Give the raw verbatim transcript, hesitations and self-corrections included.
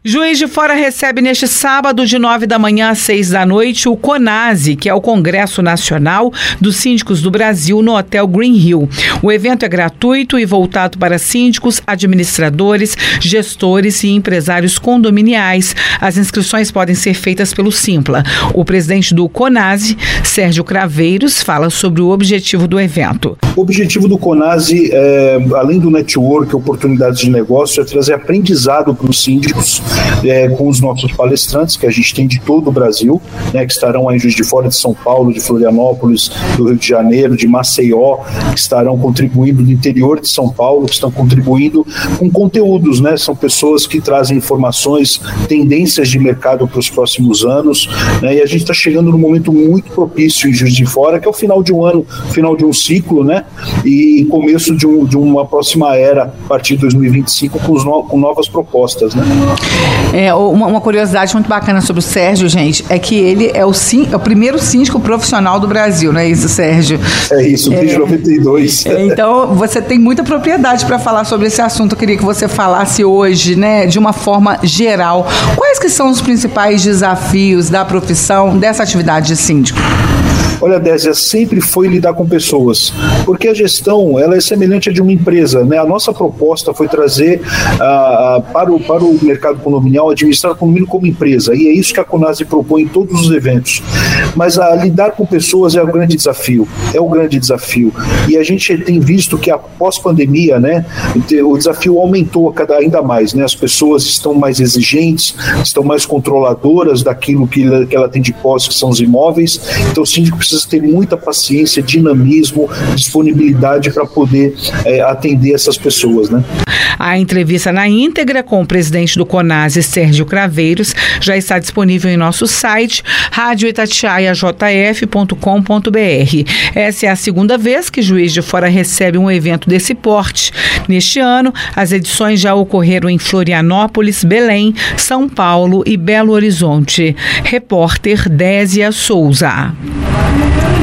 Juiz de Fora recebe neste sábado, de nove da manhã às seis da noite, o CONASE, que é o Congresso Nacional dos Síndicos do Brasil, no Hotel Green Hill. O evento é gratuito e voltado para síndicos, administradores, gestores e empresários condominiais. As inscrições podem ser feitas pelo Simpla. O presidente do CONASE, Sérgio Craveiros, fala sobre o objetivo do evento. O objetivo do CONASE, é, além do network, oportunidades de negócio, é trazer aprendizado para os síndicos, É, com os nossos palestrantes, que a gente tem de todo o Brasil, né, que estarão aí em Juiz de Fora, de São Paulo, de Florianópolis, do Rio de Janeiro, de Maceió, que estarão contribuindo do interior de São Paulo, que estão contribuindo com conteúdos, né? São pessoas que trazem informações, tendências de mercado para os próximos anos, né? E a gente está chegando num momento muito propício em Juiz de Fora, que é o final de um ano, final de um ciclo, né? E começo de, um, de uma próxima era, a partir de dois mil e vinte e cinco, com, os no, com novas propostas, né? É, uma, uma curiosidade muito bacana sobre o Sérgio, gente, é que ele é o, sim, é o primeiro síndico profissional do Brasil, não é isso, Sérgio? É isso, desde é, noventa e dois. É, então, você tem muita propriedade para falar sobre esse assunto. Eu queria que você falasse hoje, né, de uma forma geral. Quais que são os principais desafios da profissão, dessa atividade de síndico? Olha, Désia, sempre foi lidar com pessoas, porque a gestão, ela é semelhante à de uma empresa, né? A nossa proposta foi trazer uh, para, o, para o mercado condominial, administrar o condomínio como empresa, e é isso que a CONASE propõe em todos os eventos. Mas uh, lidar com pessoas é o grande desafio, é o grande desafio. E a gente tem visto que após pandemia, né, o desafio aumentou cada, ainda mais, né? As pessoas estão mais exigentes, estão mais controladoras daquilo que ela, que ela tem de posse, que são os imóveis. Então o síndico precisa ter muita paciência, dinamismo, disponibilidade para poder é, atender essas pessoas, né? A entrevista na íntegra com o presidente do CONASE, Sérgio Craveiros, já está disponível em nosso site, rádio itatiaia j f ponto com ponto b r. Essa é a segunda vez que Juiz de Fora recebe um evento desse porte. Neste ano, as edições já ocorreram em Florianópolis, Belém, São Paulo e Belo Horizonte. Repórter Désia Souza.